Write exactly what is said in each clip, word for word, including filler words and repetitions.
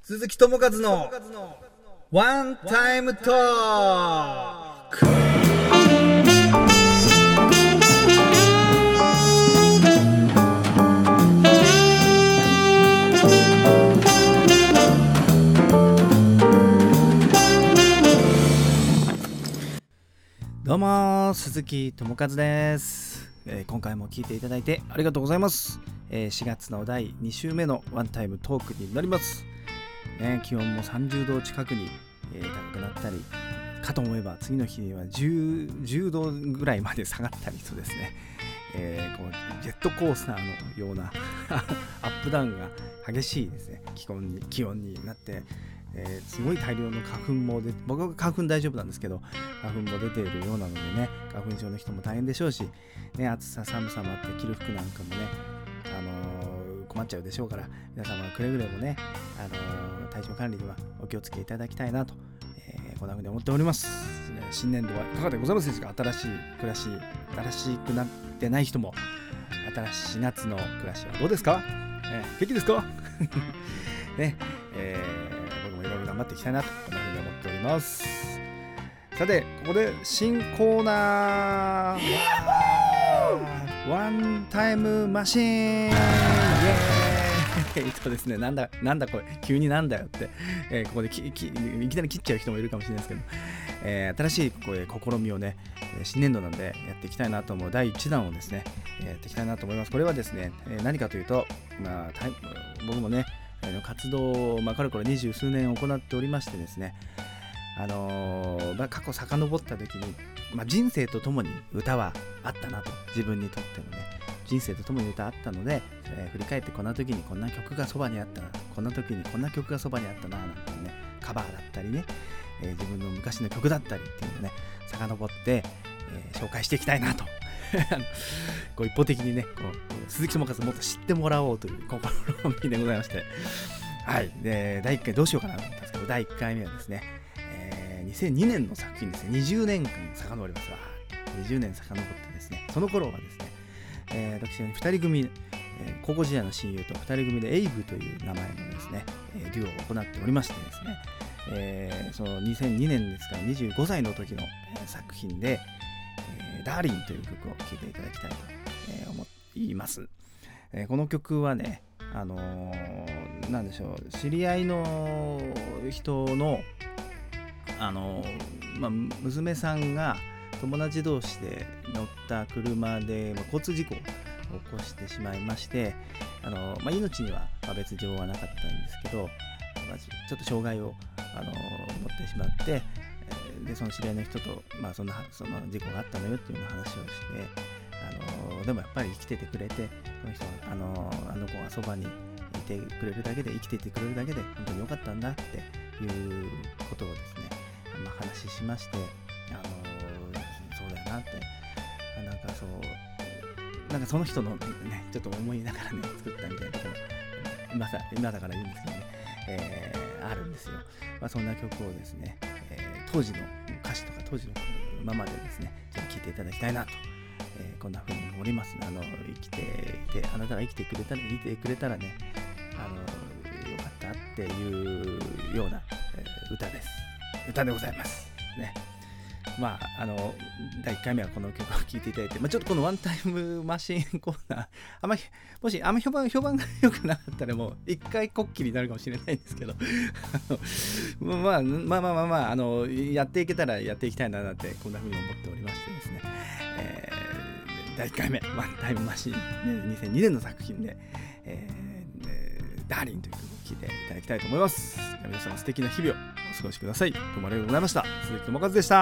鈴木智和のワンタイムトーク。どうも鈴木智和です、えー、今回も聞いていただいてありがとうございます、えー、しがつのだいに週目のワンタイムトークになります、ね、気温もさんじゅうど近くに、えー、高くなったりかと思えば次の日には 10, じゅうどぐらいまで下がったりとですね、えー、こうジェットコースターのようなアップダウンが激しいですね気温に、気温になってえー、すごい大量の花粉も出て、僕は花粉大丈夫なんですけど花粉も出ているようなのでね、花粉症の人も大変でしょうし、ね、暑さ寒さもあって着る服なんかもね、あのー、困っちゃうでしょうから、皆様くれぐれもね、あのー、体調管理にはお気をつけいただきたいなと、えー、こんなふうに思っております。新年度はいかがでございますでしょうか。新しい暮らし、新しくなってない人も新しい夏の暮らしはどうですか、えー、元気ですかね、えーいろいろ頑張っていきたいなとこんなふうに思っております。さてここで新コーナーワンタイムマシーンイエーイとですね、なんだなんだこれ急になんだよって、えー、ここでききいきなり切っちゃう人もいるかもしれないですけど、えー、新しいこう試みをね新年度なんでやっていきたいなと思うだいいちだんをですねやっていきたいなと思います。これはですね、えー、何かというと、まあ、僕もね活動を、まあ、かれこれ二十数年行っておりましてですね、あのーまあ、過去遡った時に、まあ、人生とともに歌はあったなと、自分にとってのね人生とともに歌あったので、えー、振り返ってこんな時にこんな曲がそばにあったな、こんな時にこんな曲がそばにあったななんてね、カバーだったりね、えー、自分の昔の曲だったりっていうのをね遡って、えー、紹介していきたいなとこう一方的にねこう鈴木智和もっと知ってもらおうという試みでございまして、はいでだいいっかいどうしようかなと思ったんですけど、だいいっかいめはですね、えー、にせんにねんの作品ですね。にじゅうねんかん遡りますわ。にじゅうねん遡ってですね、その頃はですね、えー、私はふたり組、えー、高校時代の親友とふたり組でエイブという名前のですね、えー、デュオを行っておりましてですね、えー、そのにせんにねんですからにじゅうごさいの時の、えー、作品でダーリンという曲を聴いていただきたいと、えー、思います、えー、この曲はね、あのー、なんでしょう、知り合いの人の、あのーまあ、娘さんが友達同士で乗った車で、まあ、交通事故を起こしてしまいまして、あのーまあ、命には別状はなかったんですけど、まあ、ちょっと障害を、あのー、持ってしまってでその知り合いの人と、まあ、そんなその事故があったのよっていうような話をして、あのでもやっぱり生きててくれて、この人はあのあの子がそばにいてくれるだけで、生きていてくれるだけで本当に良かったんだっていうことをですね、まあ、話しまして、あのそうだよなって、なんかそうなんかその人のねちょっと思いながらね作ったみたいなことも今さ今だから言うんですけどね、えー、あるんですよ。まあ、そんな曲をですね、当時の歌詞とか当時のままでですねちょっと聴いていただきたいなと、えー、こんな風に思います。あの生きていて、あなたが生きてくれたら生きてくれたらね、あのよかったっていうような、えー、歌です歌でございますね。まああのだいいっかいめはこの曲を聴いていただいて、まあ、ちょっとこのワンタイムマシーンコーナーあまりもしあんま評判評判が良くなかったらもう一回こっきりになるかもしれないんですけどまあ、まあまあまあまああのやっていけたらやっていきたいななんてこんな風に思っておりましてですね、えー、だいいっかいめワンタイムマシーン、ね、にせんにねんの作品で、えー、ダーリンという曲を聴いていただきたいと思います。皆様素敵な日々をお過ごしください。どうもありがとうございました。鈴木智和でした。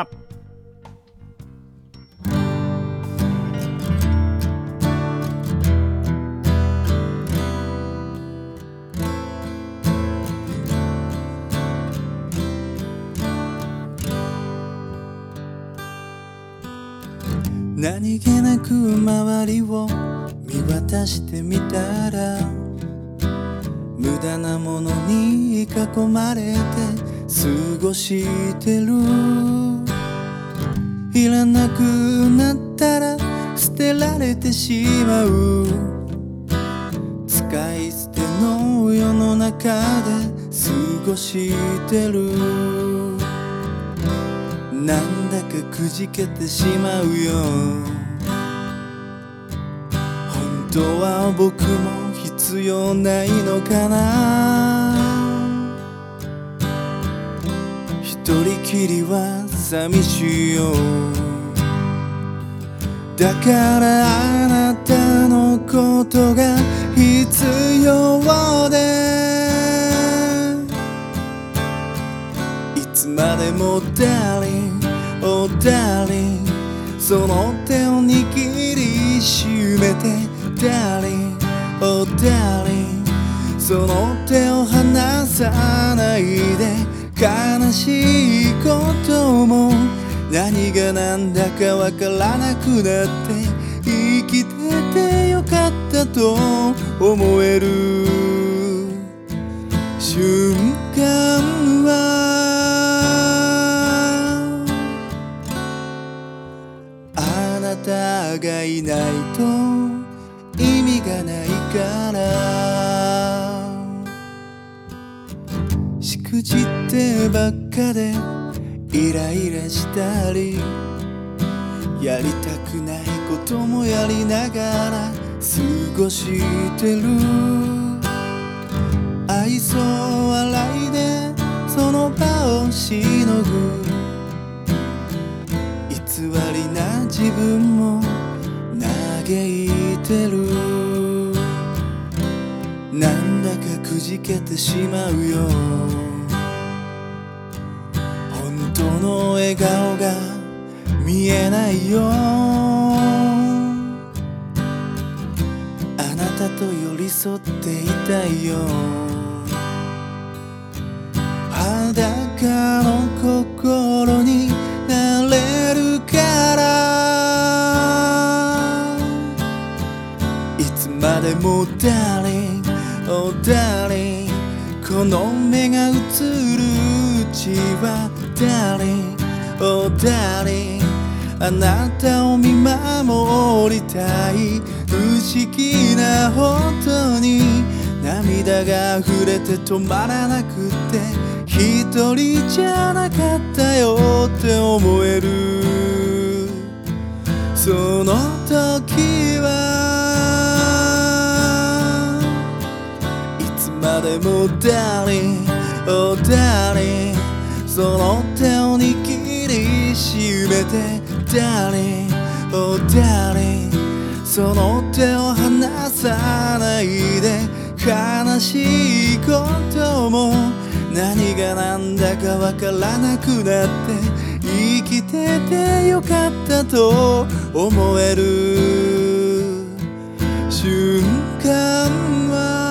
何気なく周りを見渡してみたら、無駄なものに囲まれて過ごしてる。いらなくなったら捨てられてしまう。使い捨ての世の中で過ごしてる。なんだかくじけてしまうよ。本当は僕も必要ないのかな。一人きりは寂しいよ。だからあなたのことが必要で、いつまでもダーリン、oh darling、その手を握りしめて、ダーリン、oh darling、その手を離さないで。悲しいことも何が何だかわからなくなって、生きててよかったと思える瞬間は、あなたがいないと意味がないから。しくじってばっかでイライラしたり、やりたくないこともやりながら過ごしてる。愛想笑いでその場をしのぐ、偽りな自分も嘆いてる。なんだかくじけてしまうよ。本当の笑顔が見えないよ。あなたと寄り添っていたいよ。裸の心になれるから、いつまでもダーリン、oh darling、この目が映るうちはダーリン、oh darling、あなたを見守りたい。不思議なことに涙が溢れて止まらなくって、一人じゃなかったよって思える。その時はいつまでもダーリン、oh darling、その手を握りしめて、ダーリン、oh darling、その手を離さないで。悲しいことも何が何だかわからなくなって、生きててよかったと思える瞬間は、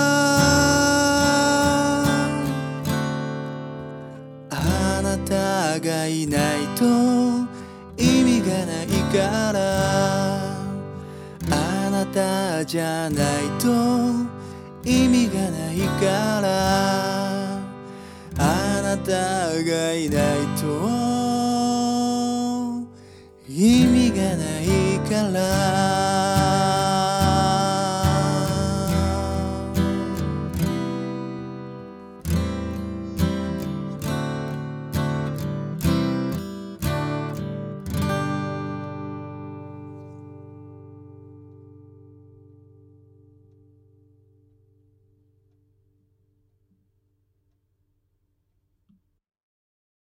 あなたがいないと意味がないから。あなたじゃないと意味がないから。あなたがいないと意味がないから。